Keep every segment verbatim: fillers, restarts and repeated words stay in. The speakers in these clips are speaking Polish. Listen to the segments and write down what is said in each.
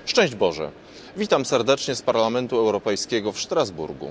Szczęść Boże! Witam serdecznie z Parlamentu Europejskiego w Strasburgu.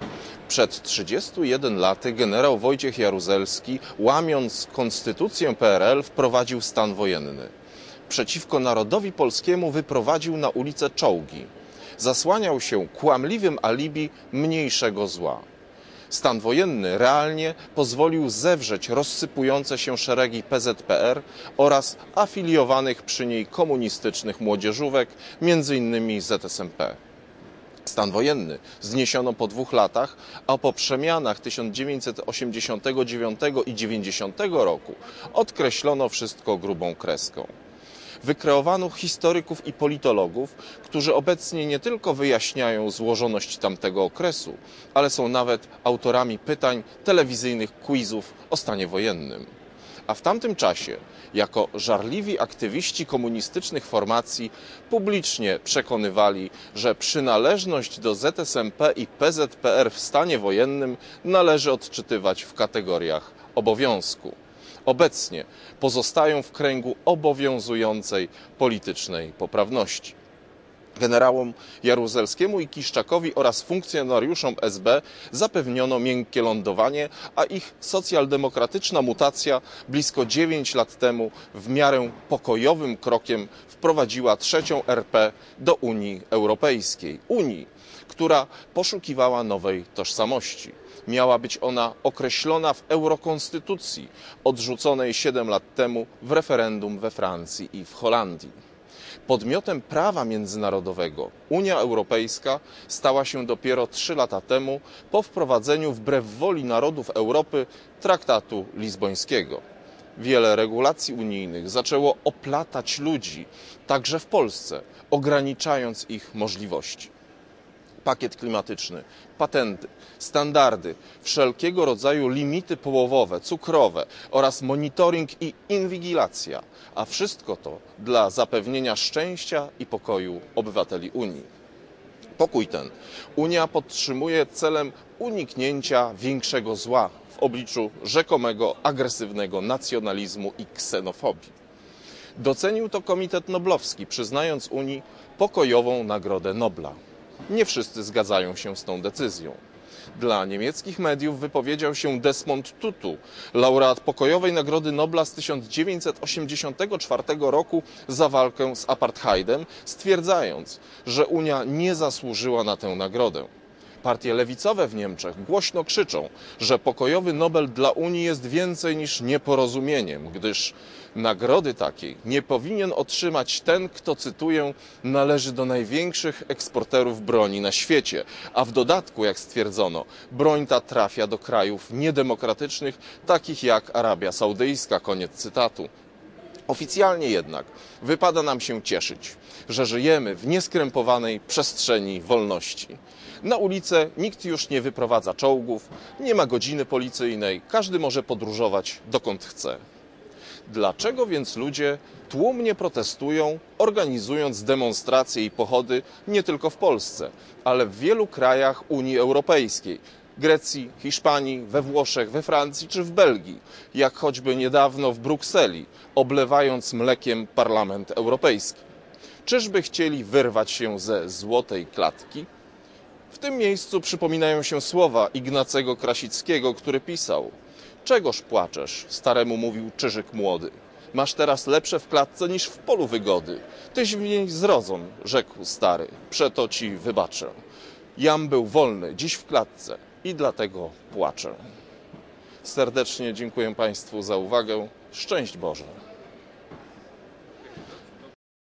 Przed trzydziestu jeden laty generał Wojciech Jaruzelski, łamiąc konstytucję P R L, wprowadził stan wojenny. Przeciwko narodowi polskiemu wyprowadził na ulicę czołgi. Zasłaniał się kłamliwym alibi mniejszego zła. Stan wojenny realnie pozwolił zewrzeć rozsypujące się szeregi P Z P R oraz afiliowanych przy niej komunistycznych młodzieżówek, między innymi Z S M P. Stan wojenny zniesiono po dwóch latach, a po przemianach tysiąc dziewięćset osiemdziesiątego dziewiątego i dziewięćdziesiątego roku odkreślono wszystko grubą kreską. Wykreowano historyków i politologów, którzy obecnie nie tylko wyjaśniają złożoność tamtego okresu, ale są nawet autorami pytań telewizyjnych quizów o stanie wojennym. A w tamtym czasie, jako żarliwi aktywiści komunistycznych formacji, publicznie przekonywali, że przynależność do Z S M P i P Z P R w stanie wojennym należy odczytywać w kategoriach obowiązku. Obecnie pozostają w kręgu obowiązującej politycznej poprawności. Generałom Jaruzelskiemu i Kiszczakowi oraz funkcjonariuszom S B zapewniono miękkie lądowanie, a ich socjaldemokratyczna mutacja blisko dziewięć lat temu w miarę pokojowym krokiem wprowadziła trzecią R P do Unii Europejskiej. Unii, która poszukiwała nowej tożsamości. Miała być ona określona w eurokonstytucji, odrzuconej siedem lat temu w referendum we Francji i w Holandii. Podmiotem prawa międzynarodowego Unia Europejska stała się dopiero trzy lata temu po wprowadzeniu wbrew woli narodów Europy traktatu lizbońskiego. Wiele regulacji unijnych zaczęło oplatać ludzi, także w Polsce, ograniczając ich możliwości. Pakiet klimatyczny, patenty, standardy, wszelkiego rodzaju limity połowowe, cukrowe oraz monitoring i inwigilacja, a wszystko to dla zapewnienia szczęścia i pokoju obywateli Unii. Pokój ten Unia podtrzymuje celem uniknięcia większego zła w obliczu rzekomego agresywnego nacjonalizmu i ksenofobii. Docenił to Komitet Noblowski, przyznając Unii pokojową Nagrodę Nobla. Nie wszyscy zgadzają się z tą decyzją. Dla niemieckich mediów wypowiedział się Desmond Tutu, laureat pokojowej Nagrody Nobla z tysiąc dziewięćset osiemdziesiątego czwartego roku za walkę z apartheidem, stwierdzając, że Unia nie zasłużyła na tę nagrodę. Partie lewicowe w Niemczech głośno krzyczą, że pokojowy Nobel dla Unii jest więcej niż nieporozumieniem, gdyż nagrody takiej nie powinien otrzymać ten, kto, cytuję, należy do największych eksporterów broni na świecie, a w dodatku, jak stwierdzono, broń ta trafia do krajów niedemokratycznych, takich jak Arabia Saudyjska, koniec cytatu. Oficjalnie jednak wypada nam się cieszyć, że żyjemy w nieskrępowanej przestrzeni wolności. Na ulicę nikt już nie wyprowadza czołgów, nie ma godziny policyjnej, każdy może podróżować dokąd chce. Dlaczego więc ludzie tłumnie protestują, organizując demonstracje i pochody nie tylko w Polsce, ale w wielu krajach Unii Europejskiej? Grecji, Hiszpanii, we Włoszech, we Francji czy w Belgii, jak choćby niedawno w Brukseli, oblewając mlekiem Parlament Europejski. Czyżby chcieli wyrwać się ze złotej klatki? W tym miejscu przypominają się słowa Ignacego Krasickiego, który pisał: „Czegoż płaczesz?” staremu mówił Czyżyk młody. „Masz teraz lepsze w klatce niż w polu wygody. Tyś w niej zrozum”, rzekł stary, „przeto ci wybaczę. Jam był wolny, dziś w klatce i dlatego płaczę”. Serdecznie dziękuję Państwu za uwagę. Szczęść Boże!